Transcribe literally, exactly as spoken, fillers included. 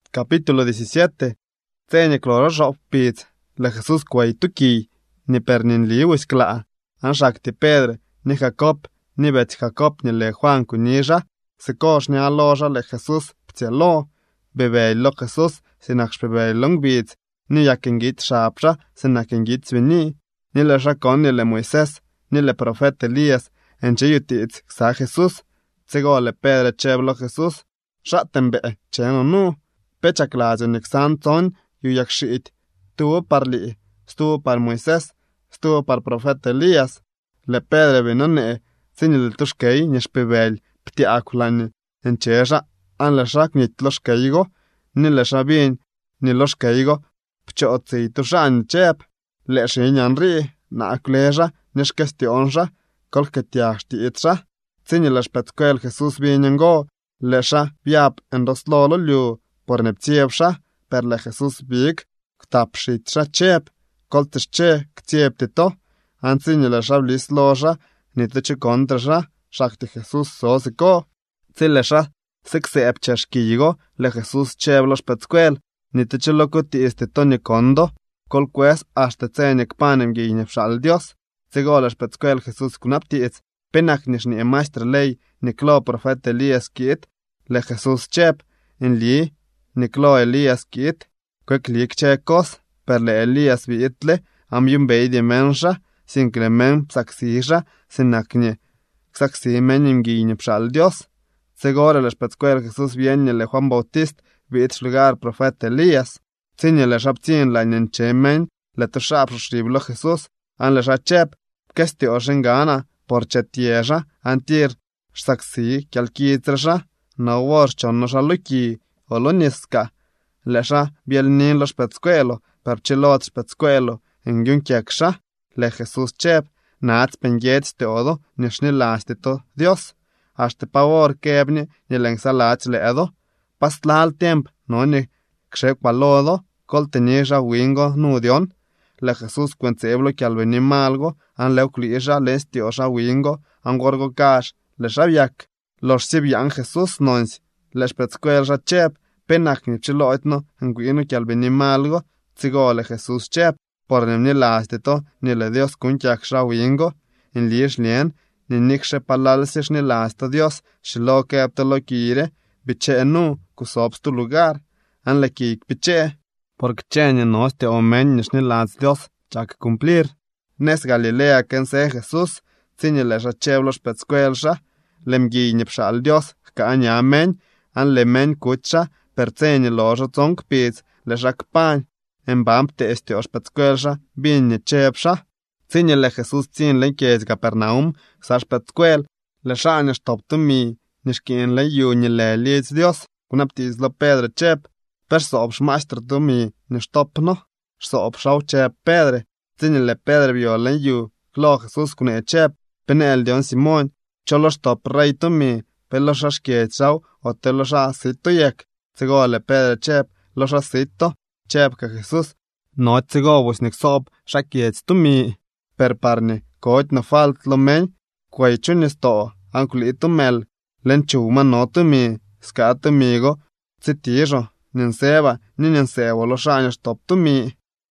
Capítulo diecisiete. Tseñe cloro rop pits. Le Jesús cuay tuki. Ni per nin liwis klaa. An shakti Pedre, ni Jacob, ni bet Jacob ni le Juan kunija. Se kosh ni aloja le Jesús ptielo. Bebey lo Jesús sinaksh bebey long bits. Ni yakengit shapsha sinakengit svini. Ni le shakon ni le Moisés, ni le profeta Elías. Enche yutits xa Jesús. Tsego le Pedre cheblo Jesús. Shatembe cheno nu. Pechaklazo nixan ton yu yakshit. Tuvo par li. Estuvo par Moisés. Estuvo par profeta Elías. Le Pedre vinone. Sinil tushkei nishpebel. Pti akulani. Encheja. An le shak nit los keigo. Ni le shabin. Ni los keigo. Pchotzi tushan chep. Le shinyan ri. Na akuleja. Nishkestionja. Kolketiashti itsha. Sinil ashpetkuel Jesús vinyango. Lesha biap en roslolo liu. Por neptiepsha. Per le Jesús big. Ktapshitsha chep. Koltishche ktiep tito. Ansin le shablis loja. Nitichi kontrasha. Shakti Jesús sosiko. Zilesha. Siksep chashkigo. Le Jesús cheblos petskuel. Nitichi lokoti istito ni kondo. Kolques hasta tsenek panem ginepshal Dios. Zigolas petskuel Jesús kunaptiets. Penak nish ni maestra ley. Ni klo profeta Elías kit. Le Jesús chep. En li. Ni klo Elías kit. Kwek lik chekos. Per le Elías viitle. Am yumbei di mensha. Sin cremen psaksisha. Sin nakne. Psaksi menim ginepshal Dios. Segora les petskuel Jesús viene le Juan Bautist. Viit lugar profeta Elías. Sinye le shaptien la nenchemen. Le tushap shriblo Jesús. An le shachep. Kesti oshengana. Por chetieja. Antir. Saksi kialkitrasha. No war chonno shaluki. Oloniska. Lesha bielnin los petskuelo. Per chilot petskuelo. En yunkiaksha. Le Jesús chep. Nats penjets teodo. Nishnilastito Dios. Hasta pavor kebni. Nilensalach leedo. Pastlal tiemp. No ni kshekpalodo. Kol tenisha wingo nudion. Le Jesús cuenteblo que al venim algo. An leuclisha lestiosha wingo. An gorgo cash. Le shabiak. Los sibian Jesús nons. Les petskuelsha chep. Penak ni chiloitno. An guino que al venim algo. Zigo le Jesús chep. Por ni lastito. Ni le Dios kuntiaksha wingo. En lish lien. Ni nikshe palalsish ni lasta Dios. Shilo keptelo kire. Biche nu. Kusobs tu lugar. An le kik biche. Porque chenye nos te omen ni las Dios. Chak cumplir. Nes Galilea ken se Jesús. Sinye le shacheblos petskuelsha. Lem ginepshal Dios. Kanya amen. An le men kutsha. Per tsenye lojo tzonk pits. Le shakpan. En bampte este ospetskuelsha. Bin chepsha. Sinye le Jesús tsin le kies Capernaum. Sash petskuel. Le shanya stoptu mi. Nishkin le yu nye le lietz Dios. Kunaptis lo Pedre chep. Per soobsh maestro tu mi. Nishtopno. Soobsh au chep Pedre. Sinye le Pedre violen yu. Klo Jesús kune chep. Penel dion Simon. Cholo stop rey tu mi. Pelo shashkiet shau. O te lo shasito yek. Zigo le Pedre chep. Lo shasito. Chep ka Jesús. No zigo vos nik sob. Shakiet tu mi. Per parne. Koit no falt lo men. Kway chunisto. Ankuli tu mel. Len chuma no tu mi. Ska tu migo. Zitijo. Ninseba. Ni ninsebo lo shaños top tu mi.